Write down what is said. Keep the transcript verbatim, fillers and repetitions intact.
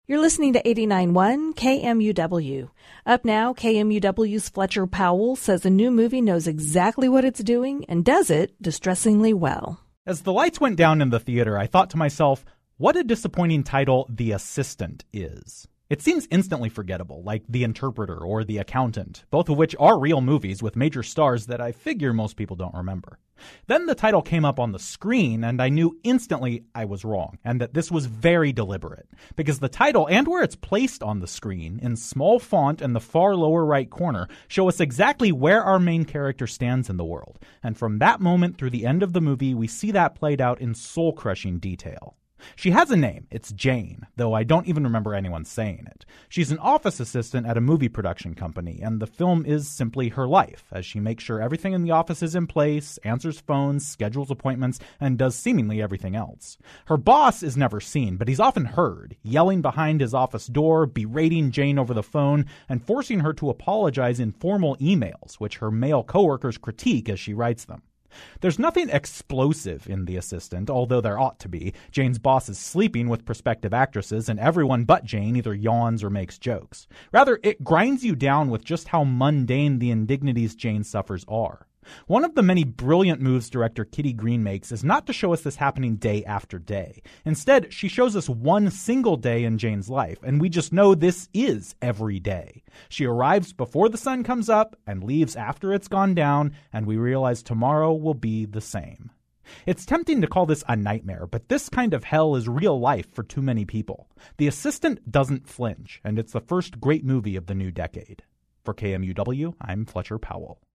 You're listening to eighty-nine point one K M U W. Up now, K M U W's Fletcher Powell says a new movie knows exactly what it's doing and does it distressingly well. As the lights went down in the theater, I thought to myself, what a disappointing title The Assistant is. It seems instantly forgettable, like The Interpreter or The Accountant, both of which are real movies with major stars that I figure most people don't remember. Then the title came up on the screen, and I knew instantly I was wrong, and that this was very deliberate, because the title and where it's placed on the screen, in small font in the far lower right corner, show us exactly where our main character stands in the world. And from that moment through the end of the movie, we see that played out in soul-crushing detail. She has a name. It's Jane, though I don't even remember anyone saying it. She's an office assistant at a movie production company, and the film is simply her life, as she makes sure everything in the office is in place, answers phones, schedules appointments, and does seemingly everything else. Her boss is never seen, but he's often heard, yelling behind his office door, berating Jane over the phone, and forcing her to apologize in formal emails, which her male coworkers critique as she writes them. There's nothing explosive in The Assistant, although there ought to be. Jane's boss is sleeping with prospective actresses, and everyone but Jane either yawns or makes jokes. Rather, it grinds you down with just how mundane the indignities Jane suffers are. One of the many brilliant moves director Kitty Green makes is not to show us this happening day after day. Instead, she shows us one single day in Jane's life, and we just know this is every day. She arrives before the sun comes up and leaves after it's gone down, and we realize tomorrow will be the same. It's tempting to call this a nightmare, but this kind of hell is real life for too many people. The Assistant doesn't flinch, and it's the first great movie of the new decade. For K M U W, I'm Fletcher Powell.